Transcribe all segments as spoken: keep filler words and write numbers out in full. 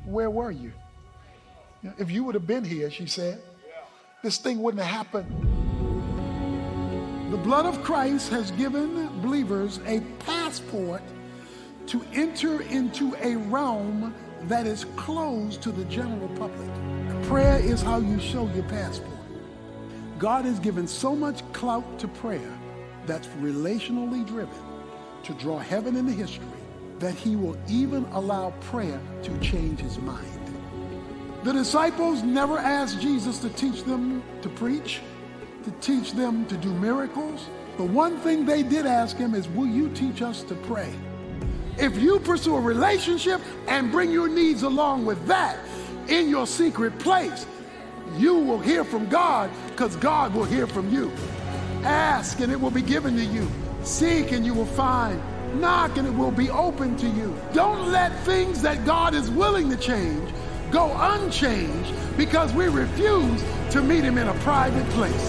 where were you? You know, if you would have been here, she said, this thing wouldn't have happened. The blood of Christ has given believers a passport to enter into a realm that is closed to the general public. Prayer is how you show your passport. God has given so much clout to prayer that's relationally driven to draw heaven into history that he will even allow prayer to change his mind. The disciples never asked Jesus to teach them to preach, to teach them to do miracles. The one thing they did ask him is, will you teach us to pray? If you pursue a relationship and bring your needs along with that in your secret place, you will hear from God because God will hear from you. Ask and it will be given to you. Seek and you will find. Knock and it will be open to you. Don't let things that God is willing to change go unchanged because we refuse to meet him in a private place.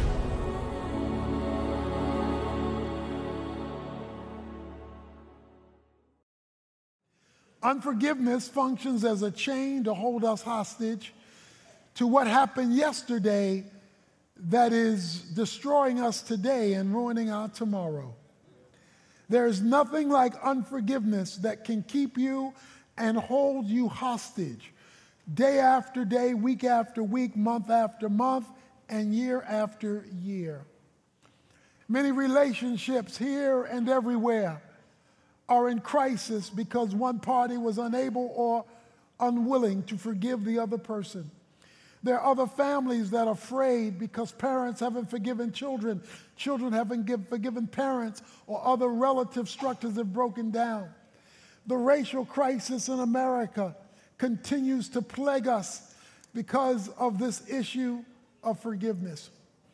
Unforgiveness functions as a chain to hold us hostage to what happened yesterday that is destroying us today and ruining our tomorrow. There is nothing like unforgiveness that can keep you and hold you hostage day after day, week after week, month after month, and year after year. Many relationships here and everywhere are in crisis because one party was unable or unwilling to forgive the other person. There are other families that are afraid because parents haven't forgiven children, children haven't give, forgiven parents, or other relative structures have broken down. The racial crisis in America continues to plague us because of this issue of forgiveness.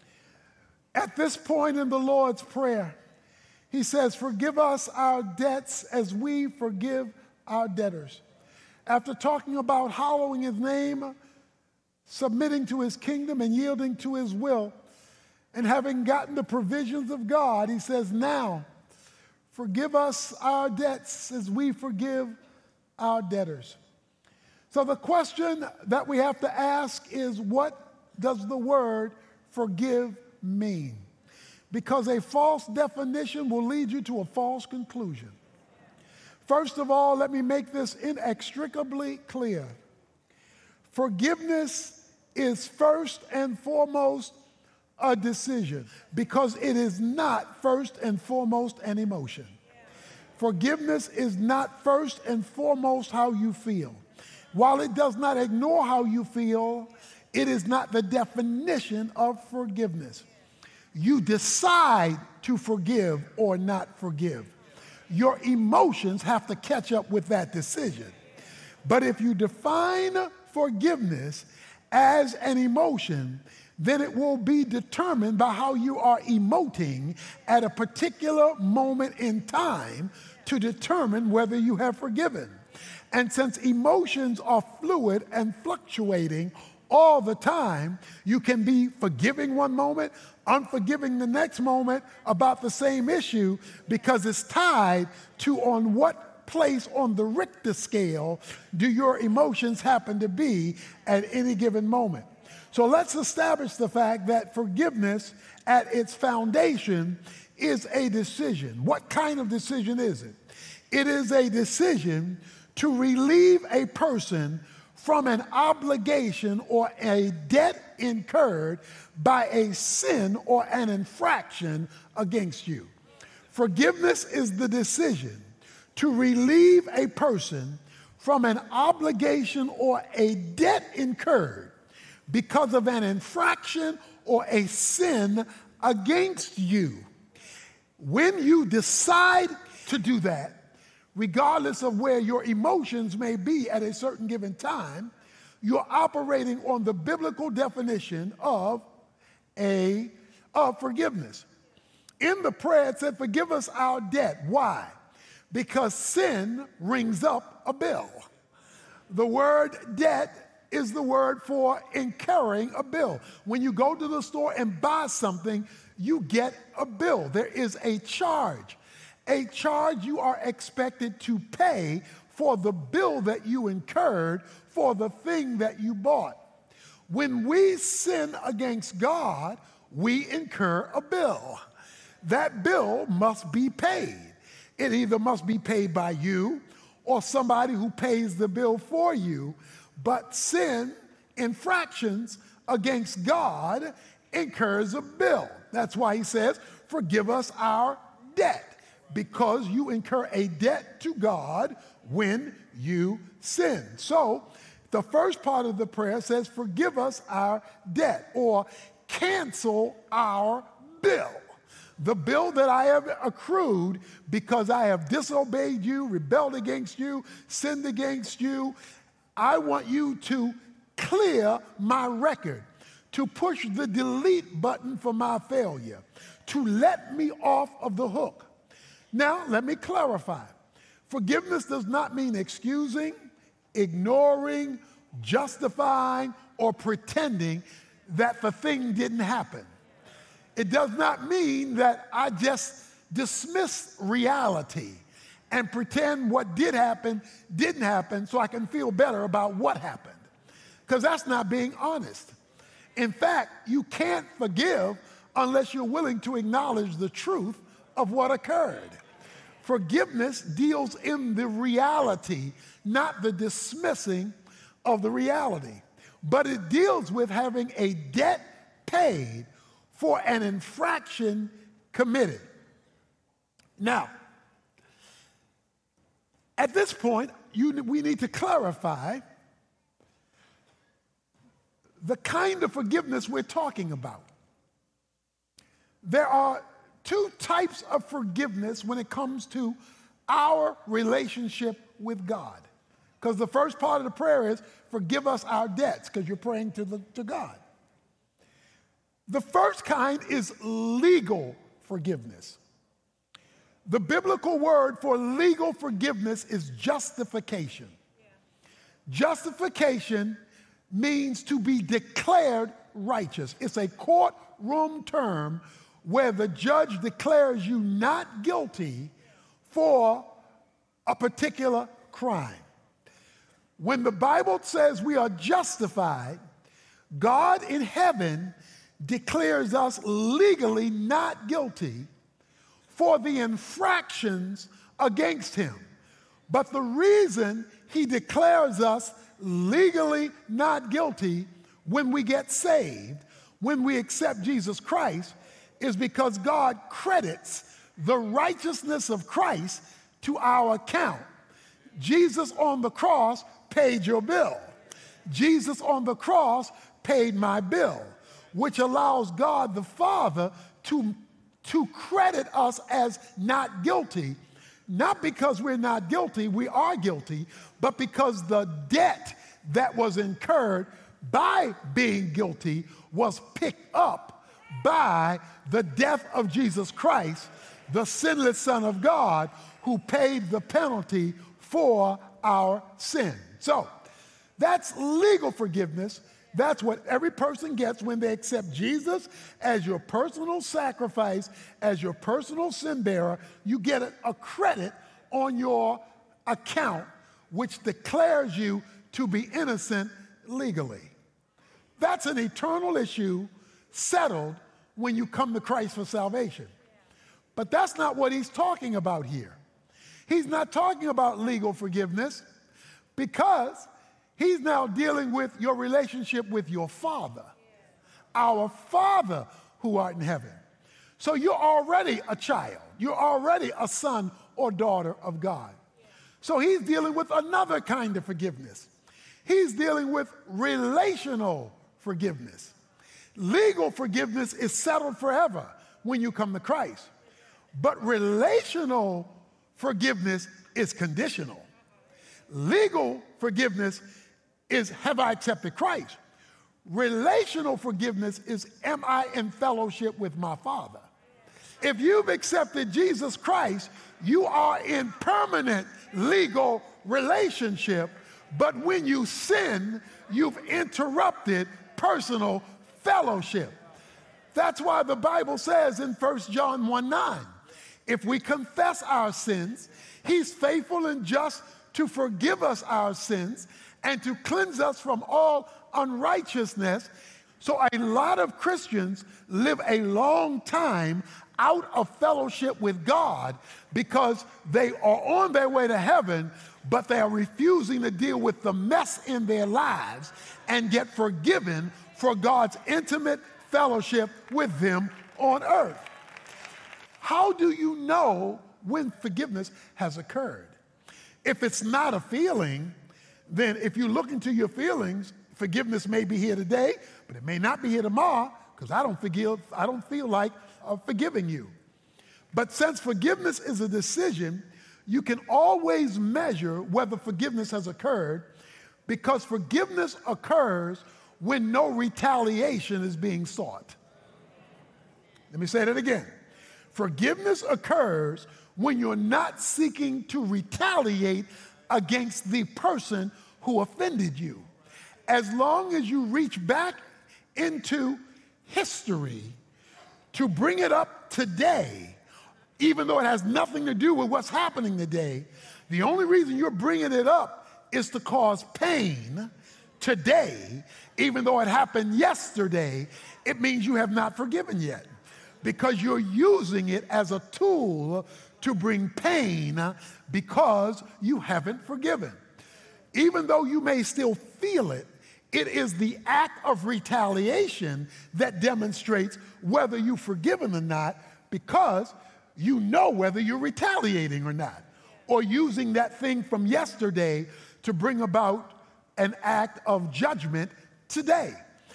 At this point in the Lord's Prayer, he says, forgive us our debts as we forgive our debtors. After talking about hallowing his name, submitting to his kingdom and yielding to his will, and having gotten the provisions of God, he says, now, forgive us our debts as we forgive our debtors. So the question that we have to ask is, what does the word forgive mean? Because a false definition will lead you to a false conclusion. First of all, let me make this inextricably clear. Forgiveness is first and foremost a decision because it is not first and foremost an emotion. Forgiveness is not first and foremost how you feel. While it does not ignore how you feel, it is not the definition of forgiveness. You decide to forgive or not forgive. Your emotions have to catch up with that decision. But if you define forgiveness as an emotion, then it will be determined by how you are emoting at a particular moment in time to determine whether you have forgiven. And since emotions are fluid and fluctuating all the time, you can be forgiving one moment, unforgiving the next moment about the same issue because it's tied to on what place on the Richter scale do your emotions happen to be at any given moment. So let's establish the fact that forgiveness at its foundation is a decision. What kind of decision is it? It is a decision to relieve a person from an obligation or a debt incurred by a sin or an infraction against you. Forgiveness is the decision to relieve a person from an obligation or a debt incurred because of an infraction or a sin against you. When you decide to do that, regardless of where your emotions may be at a certain given time, you're operating on the biblical definition of a of forgiveness. In the prayer, it said, forgive us our debt. Why? Because sin rings up a bill. The word debt is the word for incurring a bill. When you go to the store and buy something, you get a bill. There is a charge. A charge you are expected to pay for the bill that you incurred for the thing that you bought. When we sin against God, we incur a bill. That bill must be paid. It either must be paid by you or somebody who pays the bill for you. But sin, infractions against God, incurs a bill. That's why he says, forgive us our debt, because you incur a debt to God when you sin. So the first part of the prayer says, forgive us our debt, or cancel our bill. The bill that I have accrued because I have disobeyed you, rebelled against you, sinned against you. I want you to clear my record, to push the delete button for my failure, to let me off of the hook. Now, let me clarify. Forgiveness does not mean excusing, ignoring, justifying, or pretending that the thing didn't happen. It does not mean that I just dismiss reality and pretend what did happen didn't happen so I can feel better about what happened, because that's not being honest. In fact, you can't forgive unless you're willing to acknowledge the truth of what occurred. Forgiveness deals in the reality, not the dismissing of the reality. But it deals with having a debt paid for an infraction committed. Now, at this point, you, we need to clarify the kind of forgiveness we're talking about. There are two types of forgiveness when it comes to our relationship with God. Because the first part of the prayer is, forgive us our debts, because you're praying to, the, to God. The first kind is legal forgiveness. The biblical word for legal forgiveness is justification. Yeah. Justification means to be declared righteous. It's a courtroom term where the judge declares you not guilty for a particular crime. When the Bible says we are justified, God in heaven declares us legally not guilty for the infractions against him. But the reason he declares us legally not guilty when we get saved, when we accept Jesus Christ, is because God credits the righteousness of Christ to our account. Jesus on the cross paid your bill. Jesus on the cross paid my bill, which allows God the Father to, to credit us as not guilty, not because we're not guilty, we are guilty, but because the debt that was incurred by being guilty was picked up by the death of Jesus Christ, the sinless Son of God, who paid the penalty for our sin. So that's legal forgiveness. That's what every person gets when they accept Jesus as your personal sacrifice, as your personal sin bearer. You get a credit on your account, which declares you to be innocent legally. That's an eternal issue settled when you come to Christ for salvation. But that's not what he's talking about here. He's not talking about legal forgiveness, because he's now dealing with your relationship with your Father, our Father who art in heaven. So you're already a child. You're already a son or daughter of God. So he's dealing with another kind of forgiveness. He's dealing with relational forgiveness. Legal forgiveness is settled forever when you come to Christ. But relational forgiveness is conditional. Legal forgiveness is, have I accepted Christ? Relational forgiveness is, am I in fellowship with my Father? If you've accepted Jesus Christ, you are in permanent legal relationship, but when you sin, you've interrupted personal fellowship. That's why the Bible says in First John one nine, if we confess our sins, he's faithful and just to forgive us our sins and to cleanse us from all unrighteousness. So a lot of Christians live a long time out of fellowship with God because they are on their way to heaven, but they are refusing to deal with the mess in their lives and get forgiven for God's intimate fellowship with them on earth. How do you know when forgiveness has occurred? If it's not a feeling, then if you look into your feelings, forgiveness may be here today, but it may not be here tomorrow because I don't forgive, I don't feel like uh, forgiving you. But since forgiveness is a decision, you can always measure whether forgiveness has occurred because forgiveness occurs when no retaliation is being sought. Let me say that again. Forgiveness occurs when you're not seeking to retaliate against the person who offended you. As long as you reach back into history to bring it up today, even though it has nothing to do with what's happening today, the only reason you're bringing it up is to cause pain today, even though it happened yesterday, it means you have not forgiven yet because you're using it as a tool to bring pain because you haven't forgiven. Even though you may still feel it, it is the act of retaliation that demonstrates whether you've forgiven or not because you know whether you're retaliating or not or using that thing from yesterday to bring about an act of judgment today.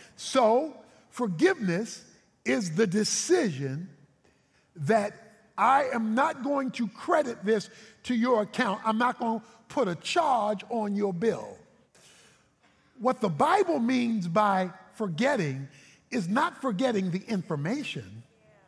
So forgiveness is the decision that I am not going to credit this to your account. I'm not going to put a charge on your bill. What the Bible means by forgetting is not forgetting the information.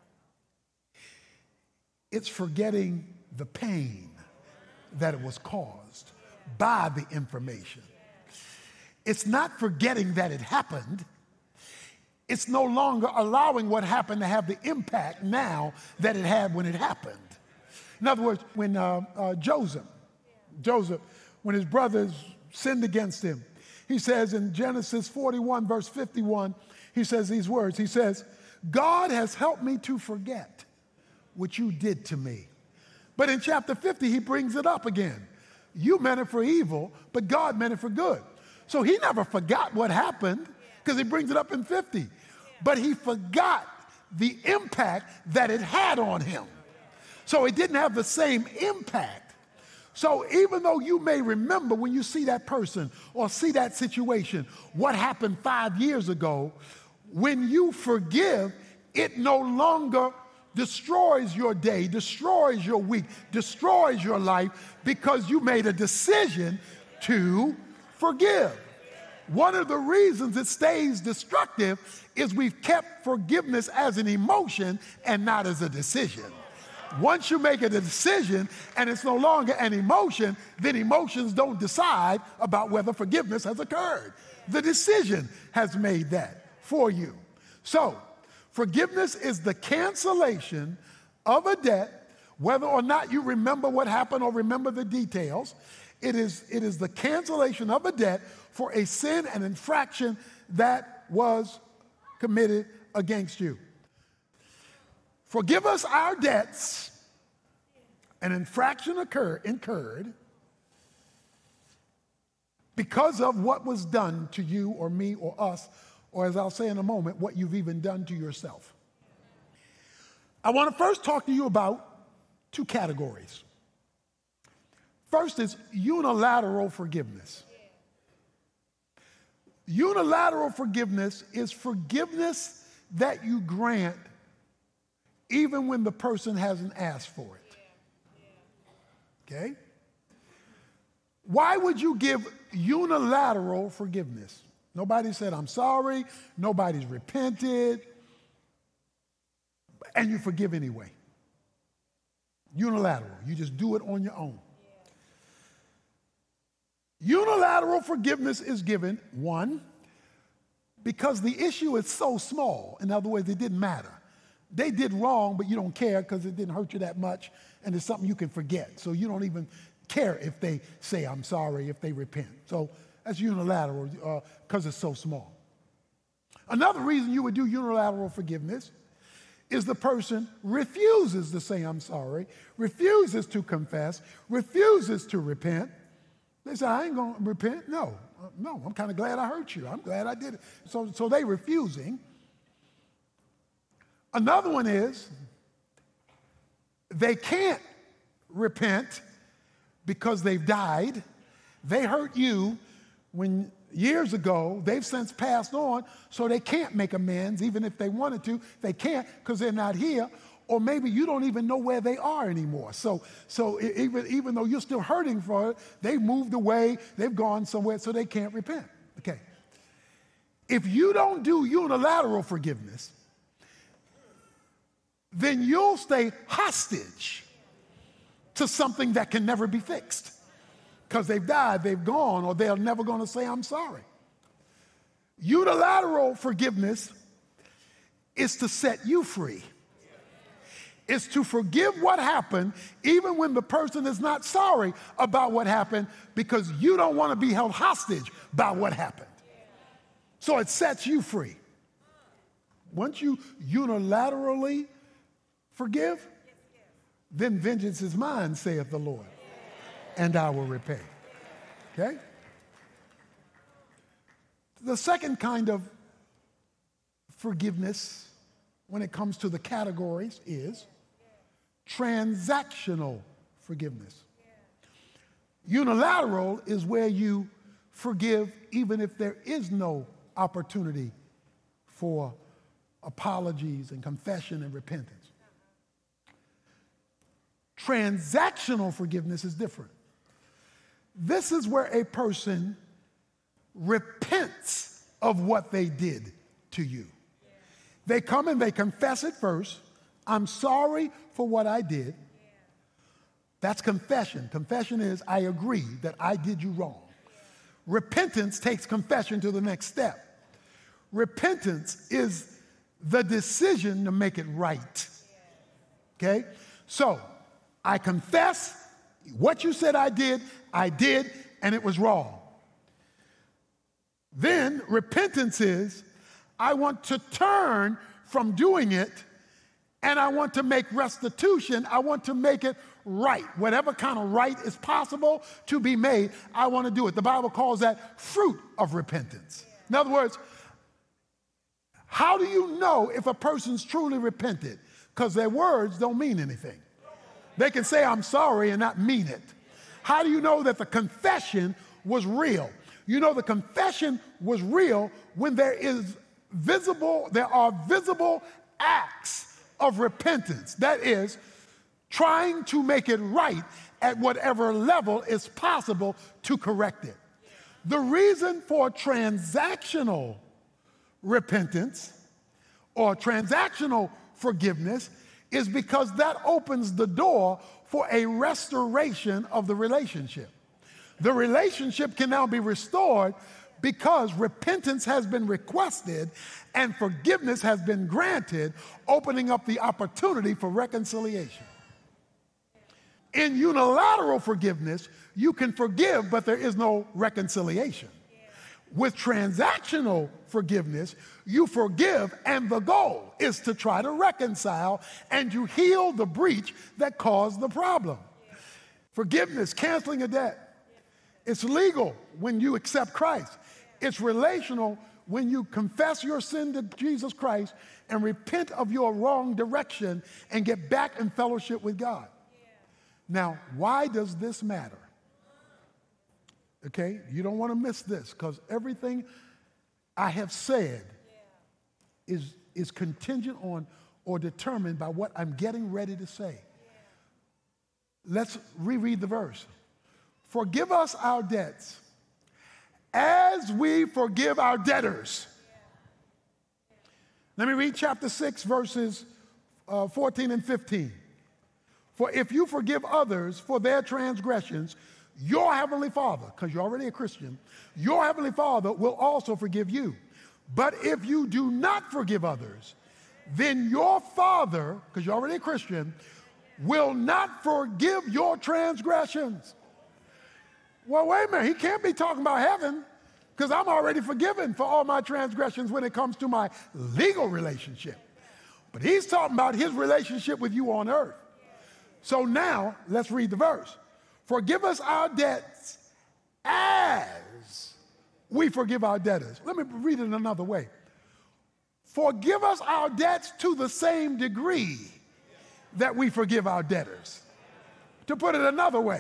It's forgetting the pain that it was caused by the information. It's not forgetting that it happened. It's no longer allowing what happened to have the impact now that it had when it happened. In other words, when uh, uh, Joseph, Joseph, when his brothers sinned against him, he says in Genesis forty-one, verse fifty-one, he says these words. He says, God has helped me to forget what you did to me. But in chapter fifty, he brings it up again. You meant it for evil, but God meant it for good. So he never forgot what happened because he brings it up in fifty. But he forgot the impact that it had on him. So it didn't have the same impact. So even though you may remember when you see that person or see that situation, what happened five years ago, when you forgive, it no longer destroys your day, destroys your week, destroys your life because you made a decision to forgive. One of the reasons it stays destructive is we've kept forgiveness as an emotion and not as a decision. Once you make a decision and it's no longer an emotion, then emotions don't decide about whether forgiveness has occurred. The decision has made that for you. So, forgiveness is the cancellation of a debt, whether or not you remember what happened or remember the details. It is, it is the cancellation of a debt for a sin and infraction that was committed against you. Forgive us our debts, an infraction occur, incurred because of what was done to you or me or us, or as I'll say in a moment, what you've even done to yourself. I want to first talk to you about two categories. First is unilateral forgiveness. Unilateral forgiveness is forgiveness that you grant even when the person hasn't asked for it. Okay? Why would you give unilateral forgiveness? Nobody said, I'm sorry. Nobody's repented. And you forgive anyway. Unilateral. You just do it on your own. Unilateral forgiveness is given, one, because the issue is so small. In other words, it didn't matter. They did wrong, but you don't care because it didn't hurt you that much, and it's something you can forget. So you don't even care if they say I'm sorry, if they repent. So that's unilateral because uh, it's so small. Another reason you would do unilateral forgiveness is the person refuses to say I'm sorry, refuses to confess, refuses to repent. They say, I ain't going to repent. No, uh, no, I'm kind of glad I hurt you. I'm glad I did it. So, so they refusing. Another one is they can't repent because they've died. They hurt you when years ago, they've since passed on, so they can't make amends, even if they wanted to. They can't because they're not here, or maybe you don't even know where they are anymore. So, so even, even though you're still hurting for it, they've moved away, they've gone somewhere, so they can't repent. Okay. If you don't do unilateral forgiveness, then you'll stay hostage to something that can never be fixed. Because they've died, they've gone, or they're never going to say, I'm sorry. Unilateral forgiveness is to set you free. It's to forgive what happened, even when the person is not sorry about what happened, because you don't want to be held hostage by what happened. So it sets you free. Once you unilaterally forgive, then vengeance is mine, saith the Lord, and I will repay. Okay? The second kind of forgiveness when it comes to the categories is transactional forgiveness. Unilateral is where you forgive even if there is no opportunity for apologies and confession and repentance. Transactional forgiveness is different. This is where a person repents of what they did to you. They come and they confess it first. I'm sorry for what I did. That's confession. Confession is, I agree that I did you wrong. Repentance takes confession to the next step. Repentance is the decision to make it right. Okay? So, I confess what you said I did, I did, and it was wrong. Then repentance is, I want to turn from doing it, and I want to make restitution. I want to make it right. Whatever kind of right is possible to be made, I want to do it. The Bible calls that fruit of repentance. In other words, how do you know if a person's truly repented? Because their words don't mean anything. They can say, I'm sorry, and not mean it. How do you know that the confession was real? You know the confession was real when there is visible, there are visible acts of repentance. That is, trying to make it right at whatever level is possible to correct it. The reason for transactional repentance or transactional forgiveness is because that opens the door for a restoration of the relationship. The relationship can now be restored because repentance has been requested and forgiveness has been granted, opening up the opportunity for reconciliation. In unilateral forgiveness, you can forgive, but there is no reconciliation. With transactional forgiveness, you forgive, and the goal is to try to reconcile and you heal the breach that caused the problem. Forgiveness, canceling a debt. It's legal when you accept Christ. It's relational when you confess your sin to Jesus Christ and repent of your wrong direction and get back in fellowship with God. Now, why does this matter? Okay, you don't want to miss this because everything I have said is, is contingent on or determined by what I'm getting ready to say. Let's reread the verse. Forgive us our debts as we forgive our debtors. Let me read chapter six, verses uh, fourteen and fifteen. For if you forgive others for their transgressions, your heavenly Father, because you're already a Christian, your heavenly Father will also forgive you. But if you do not forgive others, then your Father, because you're already a Christian, will not forgive your transgressions. Well, wait a minute. He can't be talking about heaven because I'm already forgiven for all my transgressions when it comes to my legal relationship. But he's talking about his relationship with you on earth. So now, let's read the verse. Forgive us our debts as we forgive our debtors. Let me read it another way. Forgive us our debts to the same degree that we forgive our debtors. To put it another way,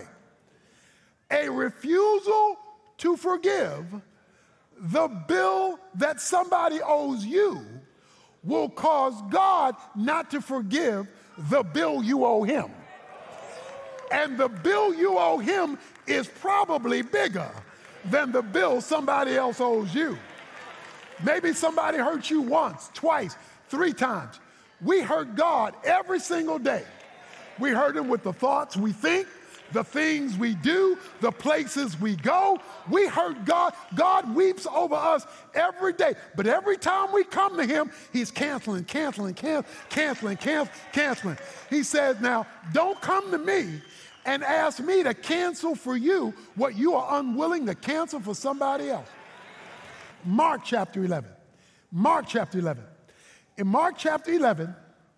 a refusal to forgive the bill that somebody owes you will cause God not to forgive the bill you owe him. And the bill you owe him is probably bigger than the bill somebody else owes you. Maybe somebody hurt you once, twice, three times. We hurt God every single day. We hurt him with the thoughts we think, the things we do, the places we go. We hurt God. God weeps over us every day. But every time we come to him, he's canceling, canceling, can- canceling, can- canceling. He says, now, don't come to me and ask me to cancel for you what you are unwilling to cancel for somebody else. Mark chapter eleven. Mark chapter eleven. In Mark chapter eleven,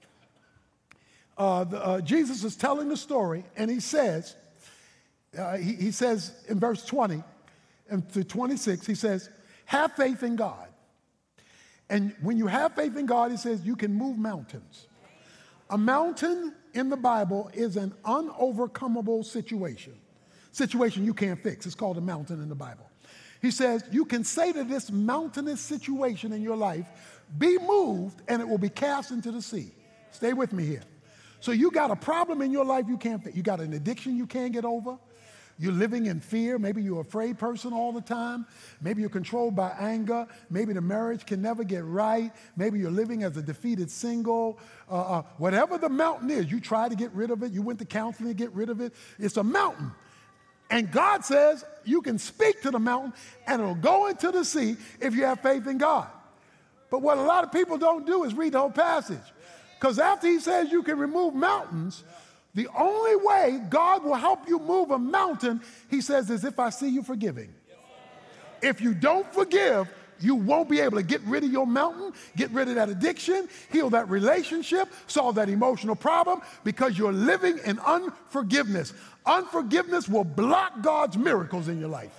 uh, the, uh, Jesus is telling the story, and he says, uh, he, he says in verse twenty and to twenty-six, he says, have faith in God. And when you have faith in God, he says, you can move mountains. A mountain in the Bible is an unovercomable situation. Situation you can't fix. It's called a mountain in the Bible. He says, you can say to this mountainous situation in your life, be moved, and it will be cast into the sea. Stay with me here. So you got a problem in your life you can't fix. You got an addiction you can't get over. You're living in fear. Maybe you're an afraid person all the time. Maybe you're controlled by anger. Maybe the marriage can never get right. Maybe you're living as a defeated single. Uh, uh, whatever the mountain is, you try to get rid of it. You went to counseling to get rid of it. It's a mountain. And God says you can speak to the mountain and it'll go into the sea if you have faith in God. But what a lot of people don't do is read the whole passage. Because after he says you can remove mountains, the only way God will help you move a mountain, he says, is if I see you forgiving. If you don't forgive, you won't be able to get rid of your mountain, get rid of that addiction, heal that relationship, solve that emotional problem, because you're living in unforgiveness. Unforgiveness will block God's miracles in your life.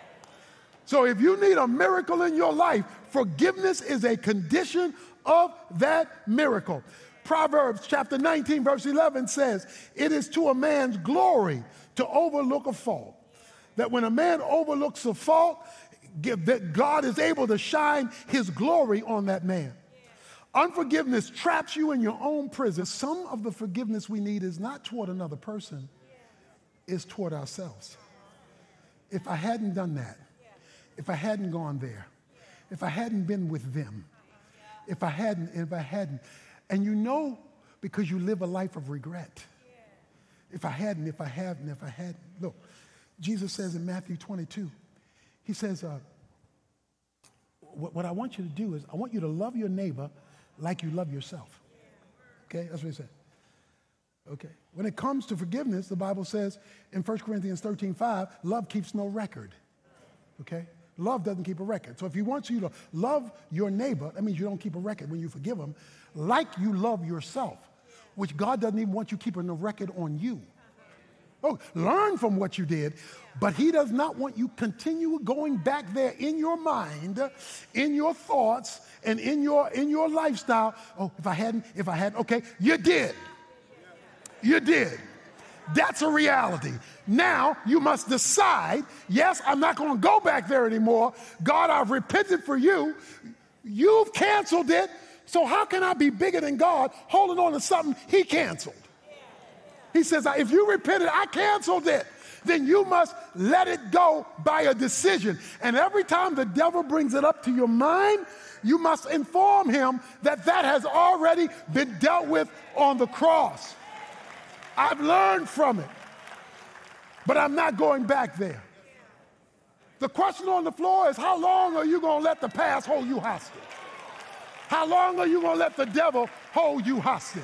So if you need a miracle in your life, forgiveness is a condition of that miracle. Proverbs chapter nineteen, verse eleven says, it is to a man's glory to overlook a fault. That when a man overlooks a fault, that God is able to shine his glory on that man. Unforgiveness traps you in your own prison. Some of the forgiveness we need is not toward another person, it's toward ourselves. If I hadn't done that, if I hadn't gone there, if I hadn't been with them, if I hadn't, if I hadn't, and you know, because you live a life of regret. If I hadn't, if I hadn't, if I hadn't. Look, Jesus says in Matthew twenty-two, he says, uh, what, what I want you to do is I want you to love your neighbor like you love yourself. Okay, that's what he said. Okay, when it comes to forgiveness, the Bible says in First Corinthians thirteen five, love keeps no record. Okay, love doesn't keep a record. So if he wants you to love your neighbor, that means you don't keep a record when you forgive them, like you love yourself, which God doesn't even want you keeping a record on you. Oh, learn from what you did, but he does not want you continue going back there in your mind, in your thoughts, and in your in your lifestyle. Oh, if I hadn't, if I hadn't, okay, you did. You did. That's a reality. Now you must decide, yes, I'm not going to go back there anymore. God, I've repented for you. You've canceled it. So how can I be bigger than God holding on to something he canceled? He says, if you repented, I canceled it. Then you must let it go by a decision. And every time the devil brings it up to your mind, you must inform him that that has already been dealt with on the cross. I've learned from it, but I'm not going back there. The question on the floor is, how long are you going to let the past hold you hostage? How long are you going to let the devil hold you hostage?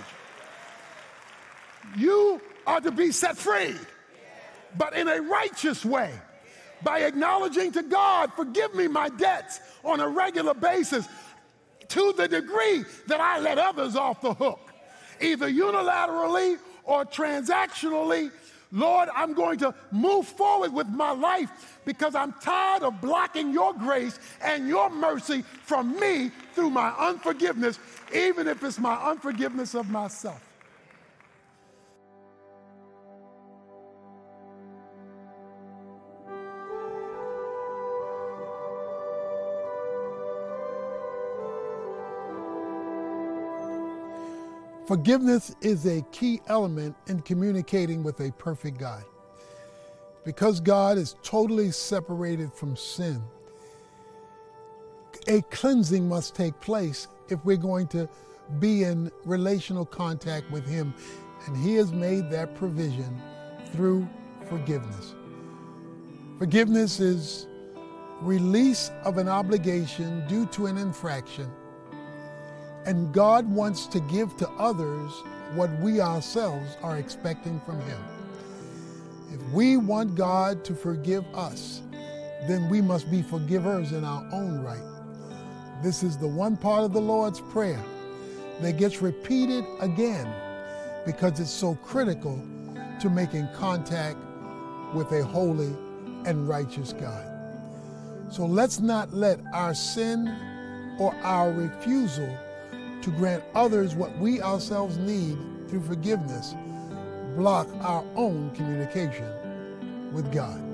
You are to be set free, but in a righteous way. by acknowledging to God, forgive me my debts on a regular basis to the degree that I let others off the hook, either unilaterally or transactionally. Lord, I'm going to move forward with my life because I'm tired of blocking your grace and your mercy from me through my unforgiveness, even if it's my unforgiveness of myself. Forgiveness is a key element in communicating with a perfect God. Because God is totally separated from sin, a cleansing must take place if we're going to be in relational contact with Him. And He has made that provision through forgiveness. Forgiveness is release of an obligation due to an infraction. And God wants to give to others what we ourselves are expecting from Him. If we want God to forgive us, then we must be forgivers in our own right. This is the one part of the Lord's Prayer that gets repeated again because it's so critical to making contact with a holy and righteous God. So let's not let our sin or our refusal to grant others what we ourselves need through forgiveness block our own communication with God.